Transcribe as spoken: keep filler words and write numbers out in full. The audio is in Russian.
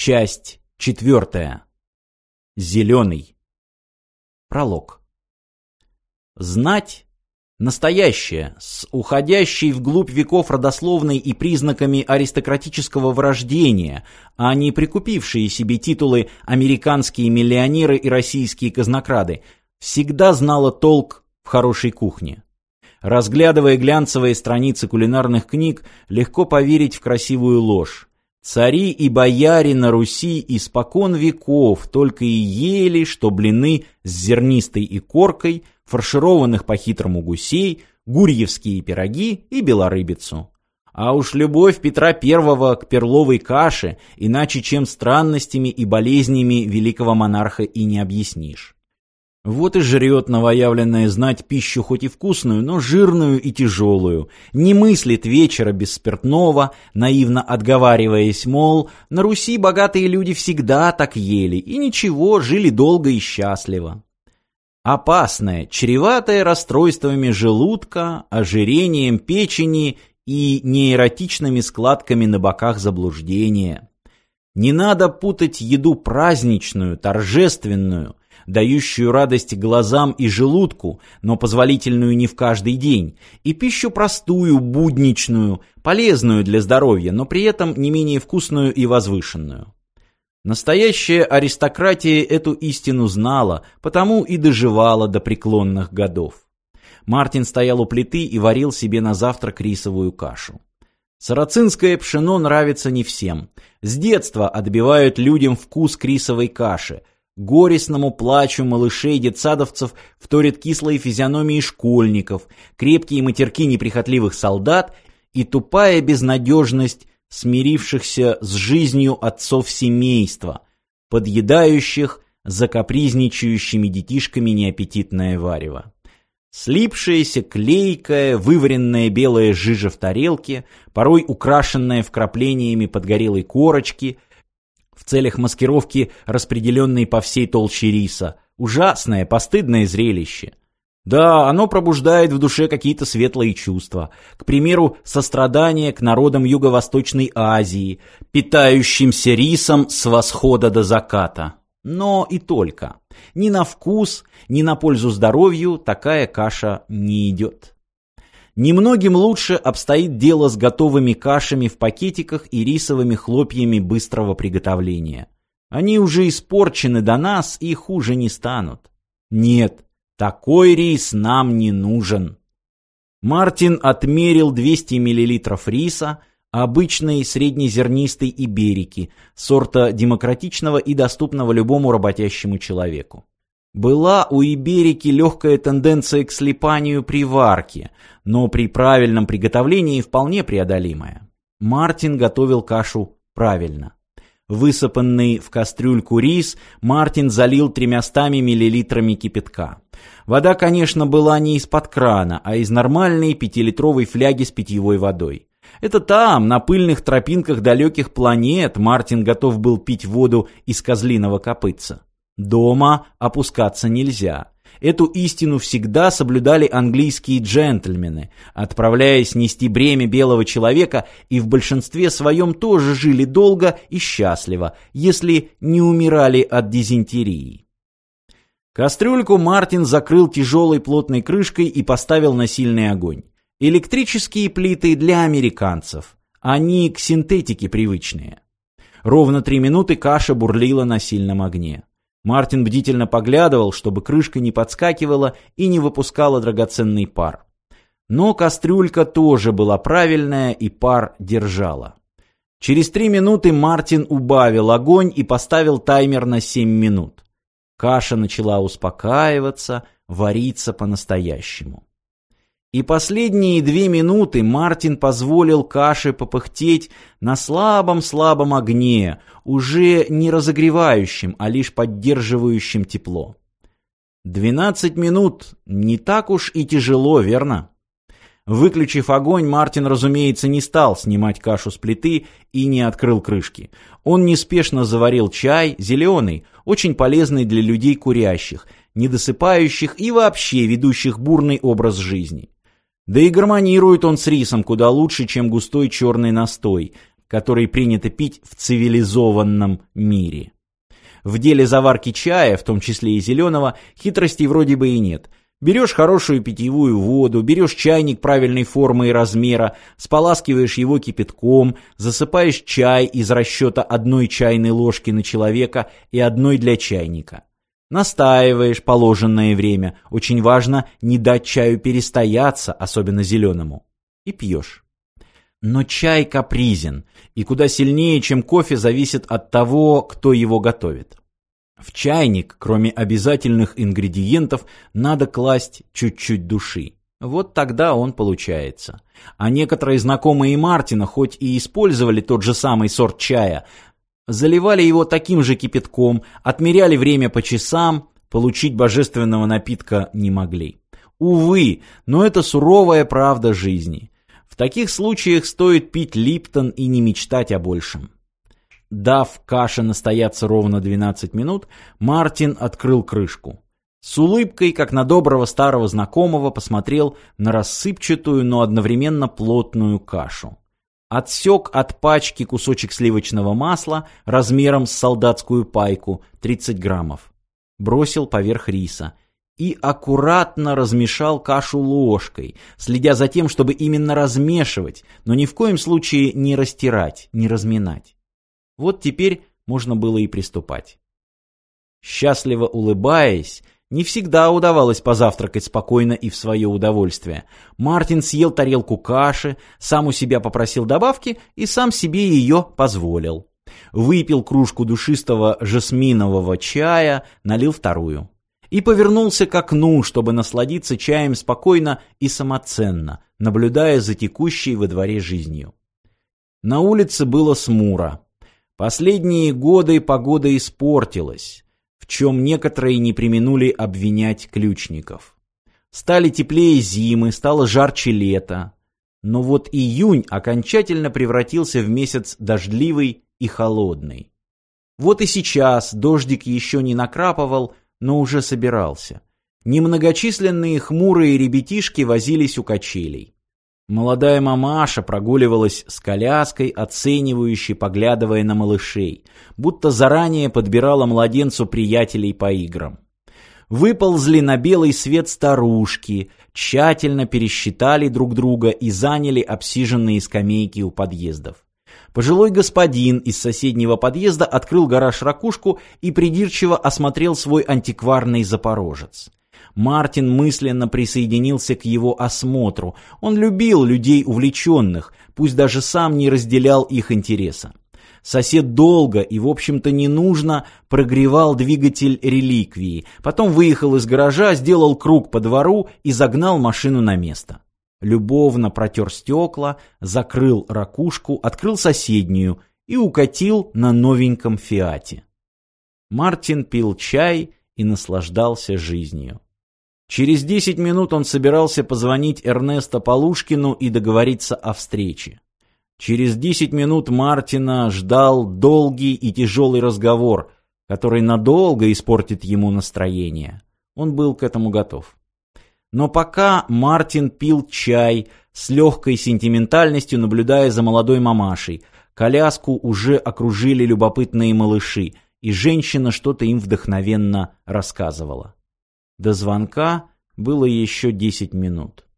Часть четвертая. Зеленый. Пролог. Знать настоящее, с уходящей вглубь веков родословной и признаками аристократического вырождения, а не прикупившие себе титулы американские миллионеры и российские казнокрады, всегда знала толк в хорошей кухне. Разглядывая глянцевые страницы кулинарных книг, легко поверить в красивую ложь. Цари и бояре на Руси испокон веков только и ели, что блины с зернистой икоркой, фаршированных по-хитрому гусей, гурьевские пироги и белорыбицу. А уж любовь Петра Первого к перловой каше, иначе чем странностями и болезнями великого монарха и не объяснишь. Вот и жрет новоявленная знать пищу хоть и вкусную, но жирную и тяжелую, не мыслит вечера без спиртного, наивно отговариваясь, мол, на Руси богатые люди всегда так ели, и ничего, жили долго и счастливо. Опасное, чреватое расстройствами желудка, ожирением печени и неэротичными складками на боках заблуждение. Не надо путать еду праздничную, торжественную, дающую радость глазам и желудку, но позволительную не в каждый день, и пищу простую, будничную, полезную для здоровья, но при этом не менее вкусную и возвышенную. Настоящая аристократия эту истину знала, потому и доживала до преклонных годов. Мартин стоял у плиты и варил себе на завтрак рисовую кашу. Сарацинское пшено нравится не всем. С детства отбивают людям вкус к рисовой каше. Горестному плачу малышей-детсадовцев вторят кислые физиономии школьников, крепкие матерки неприхотливых солдат и тупая безнадежность смирившихся с жизнью отцов семейства, подъедающих за капризничающими детишками неаппетитное варево. Слипшаяся, клейкая, вываренная белая жижа в тарелке, порой украшенная вкраплениями подгорелой корочки, в целях маскировки, распределенной по всей толще риса. Ужасное, постыдное зрелище. Да, оно пробуждает в душе какие-то светлые чувства. К примеру, сострадание к народам Юго-Восточной Азии, питающимся рисом с восхода до заката. Но и только. Ни на вкус, ни на пользу здоровью такая каша не идет. Немногим лучше обстоит дело с готовыми кашами в пакетиках и рисовыми хлопьями быстрого приготовления. Они уже испорчены до нас и хуже не станут. Нет, такой рис нам не нужен. Мартин отмерил двести миллилитров риса, обычной среднезернистой иберики, сорта демократичного и доступного любому работящему человеку. Была у иберики легкая тенденция к слипанию при варке, но при правильном приготовлении вполне преодолимая. Мартин готовил кашу правильно. Высыпанный в кастрюльку рис Мартин залил тремястами миллилитрами кипятка. Вода, конечно, была не из-под крана, а из нормальной пятилитровой фляги с питьевой водой. Это там, на пыльных тропинках далеких планет, Мартин готов был пить воду из козлиного копытца. Дома опускаться нельзя. Эту истину всегда соблюдали английские джентльмены, отправляясь нести бремя белого человека, и в большинстве своем тоже жили долго и счастливо, если не умирали от дизентерии. Кастрюльку Мартин закрыл тяжелой плотной крышкой и поставил на сильный огонь. Электрические плиты для американцев, они к синтетике привычные. Ровно три минуты каша бурлила на сильном огне. Мартин бдительно поглядывал, чтобы крышка не подскакивала и не выпускала драгоценный пар. Но кастрюлька тоже была правильная и пар держала. Через три минуты Мартин убавил огонь и поставил таймер на семь минут. Каша начала успокаиваться, вариться по-настоящему. И последние две минуты Мартин позволил каше попыхтеть на слабом-слабом огне, уже не разогревающем, а лишь поддерживающем тепло. Двенадцать минут не так уж и тяжело, верно? Выключив огонь, Мартин, разумеется, не стал снимать кашу с плиты и не открыл крышки. Он неспешно заварил чай, зеленый, очень полезный для людей курящих, недосыпающих и вообще ведущих бурный образ жизни. Да и гармонирует он с рисом куда лучше, чем густой черный настой, который принято пить в цивилизованном мире. В деле заварки чая, в том числе и зеленого, хитростей вроде бы и нет. Берешь хорошую питьевую воду, берешь чайник правильной формы и размера, споласкиваешь его кипятком, засыпаешь чай из расчета одной чайной ложки на человека и одной для чайника. Настаиваешь положенное время, очень важно не дать чаю перестояться, особенно зеленому, и пьешь. Но чай капризен и куда сильнее, чем кофе, зависит от того, кто его готовит. В чайник, кроме обязательных ингредиентов, надо класть чуть-чуть души. Вот тогда он получается. А некоторые знакомые Мартина, хоть и использовали тот же самый сорт чая, заливали его таким же кипятком, отмеряли время по часам, получить божественного напитка не могли. Увы, но это суровая правда жизни. В таких случаях стоит пить Липтон и не мечтать о большем. Дав каше настояться ровно двенадцать минут, Мартин открыл крышку. С улыбкой, как на доброго старого знакомого, посмотрел на рассыпчатую, но одновременно плотную кашу. Отсек от пачки кусочек сливочного масла размером с солдатскую пайку, тридцать граммов. Бросил поверх риса. И аккуратно размешал кашу ложкой, следя за тем, чтобы именно размешивать, но ни в коем случае не растирать, не разминать. Вот теперь можно было и приступать. Счастливо улыбаясь, не всегда удавалось позавтракать спокойно и в свое удовольствие. Мартин съел тарелку каши, сам у себя попросил добавки и сам себе ее позволил. Выпил кружку душистого жасминового чая, налил вторую. И повернулся к окну, чтобы насладиться чаем спокойно и самоценно, наблюдая за текущей во дворе жизнью. На улице было смуро. Последние годы погода испортилась, в чем некоторые не преминули обвинять ключников. Стали теплее зимы, стало жарче лета. Но вот июнь окончательно превратился в месяц дождливый и холодный. Вот и сейчас дождик еще не накрапывал, но уже собирался. Немногочисленные хмурые ребятишки возились у качелей. Молодая мамаша прогуливалась с коляской, оценивающе поглядывая на малышей, будто заранее подбирала младенцу приятелей по играм. Выползли на белый свет старушки, тщательно пересчитали друг друга и заняли обсиженные скамейки у подъездов. Пожилой господин из соседнего подъезда открыл гараж-ракушку и придирчиво осмотрел свой антикварный запорожец. Мартин мысленно присоединился к его осмотру. Он любил людей увлеченных, пусть даже сам не разделял их интереса. Сосед долго и, в общем-то, не нужно прогревал двигатель реликвии, потом выехал из гаража, сделал круг по двору и загнал машину на место. Любовно протер стекла, закрыл ракушку, открыл соседнюю и укатил на новеньком «Фиате». Мартин пил чай и наслаждался жизнью. Через десять минут он собирался позвонить Эрнесто Полушкину и договориться о встрече. Через десять минут Мартина ждал долгий и тяжелый разговор, который надолго испортит ему настроение. Он был к этому готов. Но пока Мартин пил чай, с легкой сентиментальностью наблюдая за молодой мамашей. Коляску уже окружили любопытные малыши, и женщина что-то им вдохновенно рассказывала. До звонка было еще десять минут.